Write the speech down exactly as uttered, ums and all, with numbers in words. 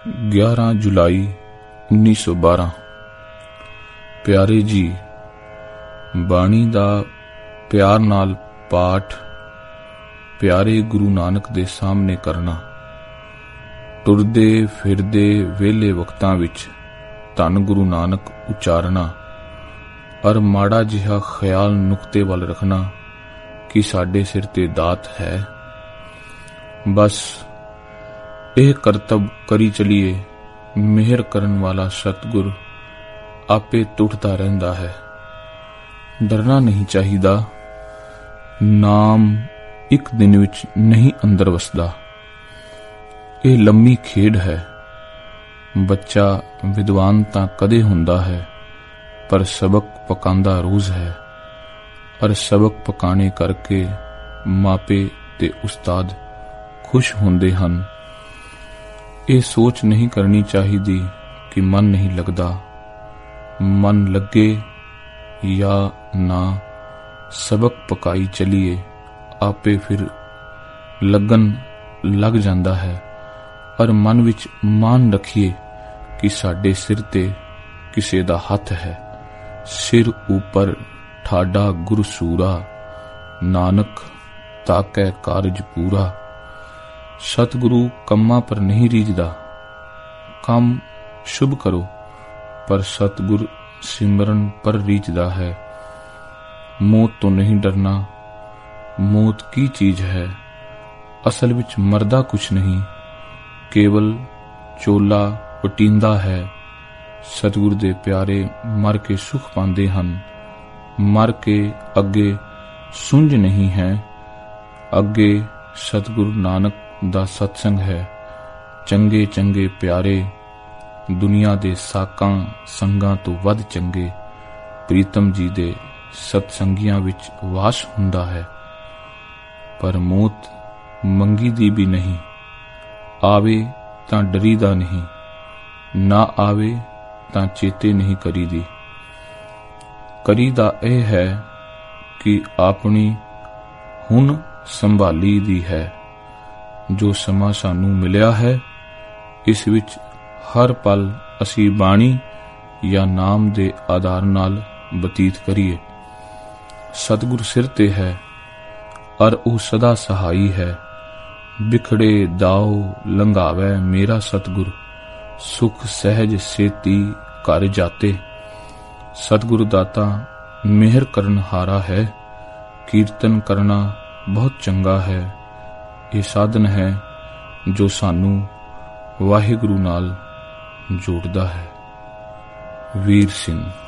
ਗਿਆਰਾਂ ਜੁਲਾਈ ਉੱਨੀ ਸੌ ਬਾਰਾਂ। ਪਿਆਰੇ ਜੀ, ਬਾਣੀ ਦਾ ਪਿਆਰ ਨਾਲ ਪਾਠ ਪਿਆਰੇ ਗੁਰੂ ਨਾਨਕ ਦੇ ਸਾਹਮਣੇ ਕਰਨਾ, ਟੁਰਦੇ ਫਿਰਦੇ ਵਿਹਲੇ ਵਕਤਾਂ ਵਿੱਚ ਧੰਨ ਗੁਰੂ ਨਾਨਕ ਉਚਾਰਨਾ, ਔਰ ਮਾੜਾ ਜਿਹਾ ਖਿਆਲ ਨੁਕਤੇ ਵੱਲ ਰੱਖਣਾ ਕਿ ਸਾਡੇ ਸਿਰ ਤੇ ਦਾਤ ਹੈ। ਬਸ ਇਹ ਕਰਤੱਵ ਕਰੀ ਚਲੀਏ, ਮਿਹਰ ਕਰਨ ਵਾਲਾ ਸਤਿਗੁਰ ਆਪੇ ਟੁੱਟਦਾ ਰਹਿੰਦਾ ਹੈ। ਡਰਨਾ ਨਹੀਂ ਚਾਹੀਦਾ। ਨਾਮ ਇੱਕ ਦਿਨ ਵਿੱਚ ਨਹੀਂ ਅੰਦਰ ਵਸਦਾ। ਇਹ ਲੰਮੀ ਖੇਡ ਹੈ। ਬੱਚਾ ਵਿਦਵਾਨ ਤਾਂ ਕਦੇ ਹੁੰਦਾ ਹੈ, ਪਰ ਸਬਕ ਪਕਾਂਦਾ ਰੋਜ਼ ਹੈ, ਔਰ ਸਬਕ ਪਕਾਣੇ ਕਰਕੇ ਮਾਪੇ ਤੇ ਉਸਤਾਦ ਖੁਸ਼ ਹੁੰਦੇ ਹਨ। ਇਹ ਸੋਚ ਨਹੀਂ ਕਰਨੀ ਚਾਹੀਦੀ ਕਿ ਮਨ ਨਹੀਂ ਲੱਗਦਾ। ਮਨ ਲੱਗੇ ਜਾਂ ਨਾ, ਸਬਕ ਪਕਾਈ ਚਲੀਏ, ਆਪੇ ਫਿਰ ਲੱਗਣ ਲੱਗ ਜਾਂਦਾ ਹੈ। ਔਰ ਮਨ ਵਿੱਚ ਮਾਣ ਰੱਖੀਏ ਕਿ ਸਾਡੇ ਸਿਰ ਤੇ ਕਿਸੇ ਦਾ ਹੱਥ ਹੈ। ਸਿਰ ਉੱਪਰ ਠਾਡਾ ਗੁਰਸੂਰਾ, ਨਾਨਕ ਤਾਕੈ ਕਾਰਜ ਪੂਰਾ। ਸਤਿਗੁਰੂ ਕੰਮਾਂ ਪਰ ਨਹੀਂ ਰੀਝਦਾ। ਕੰਮ ਸ਼ੁਭ ਕਰੋ, ਪਰ ਸਤਿਗੁਰ ਸਿਮਰਨ ਪਰ ਰੀਝਦਾ ਹੈ। ਮੌਤ ਤੋਂ ਨਹੀਂ ਡਰਨਾ। ਮੌਤ ਕੀ ਚੀਜ਼ ਹੈ? ਅਸਲ ਵਿੱਚ ਮਰਦਾ ਕੁਛ ਨਹੀਂ, ਕੇਵਲ ਚੋਲਾ ਪਟੀਂਦਾ ਹੈ। ਸਤਿਗੁਰ ਦੇ ਪਿਆਰੇ ਮਰ ਕੇ ਸੁਖ ਪਾਉਂਦੇ ਹਨ। ਮਰ ਕੇ ਅੱਗੇ ਸੁੰਝ ਨਹੀਂ ਹੈ। ਅੱਗੇ ਸਤਿਗੁਰੂ ਨਾਨਕ ਦਾ ਸਤਸੰਗ ਹੈ। ਚੰਗੇ ਚੰਗੇ ਪਿਆਰੇ ਦੁਨੀਆ ਦੇ ਸਾਕਾਂ ਸੰਗਾਂ ਤੋਂ ਵੱਧ ਚੰਗੇ ਪ੍ਰੀਤਮ ਜੀ ਦੇ ਸਤਸੰਗੀਆਂ ਵਿੱਚ ਵਾਸ ਹੁੰਦਾ ਹੈ। ਪਰ ਮੌਤ ਮੰਗੀ ਦੀ ਵੀ ਨਹੀਂ। ਆਵੇ ਤਾਂ ਡਰੀਦਾ ਨਹੀਂ, ਨਾ ਆਵੇ ਤਾਂ ਚੇਤੇ ਨਹੀਂ ਕਰੀਦੀ। ਕਰੀਦਾ ਇਹ ਹੈ ਕਿ ਆਪਣੀ ਹੁਣ ਸੰਭਾਲੀ ਦੀ ਹੈ। ਜੋ ਸਮਾਂ ਸਾਨੂੰ ਮਿਲਿਆ ਹੈ, ਇਸ ਵਿੱਚ ਹਰ ਪਲ ਅਸੀਂ ਬਾਣੀ ਜਾਂ ਨਾਮ ਦੇ ਆਧਾਰ ਨਾਲ ਬਤੀਤ ਕਰੀਏ। ਸਤਿਗੁਰ ਸਿਰ ਤੇ ਹੈ, ਔਰ ਉਹ ਸਦਾ ਸਹਾਈ ਹੈ। ਬਿਖੜੇ ਦਾਓ ਲੰਘਾਵੈ ਮੇਰਾ ਸਤਿਗੁਰ, ਸੁਖ ਸਹਿਜ ਸੇਤੀ ਘਰ ਜਾਤੇ। ਸਤਿਗੁਰ ਦਾਤਾ ਮਿਹਰ ਕਰਨ ਹਾਰਾ ਹੈ। ਕੀਰਤਨ ਕਰਨਾ ਬਹੁਤ ਚੰਗਾ ਹੈ। ਇਹ ਸਾਧਨ ਹੈ ਜੋ ਸਾਨੂੰ ਵਾਹਿਗੁਰੂ ਨਾਲ ਜੋੜਦਾ ਹੈ। ਵੀਰ ਸਿੰਘ।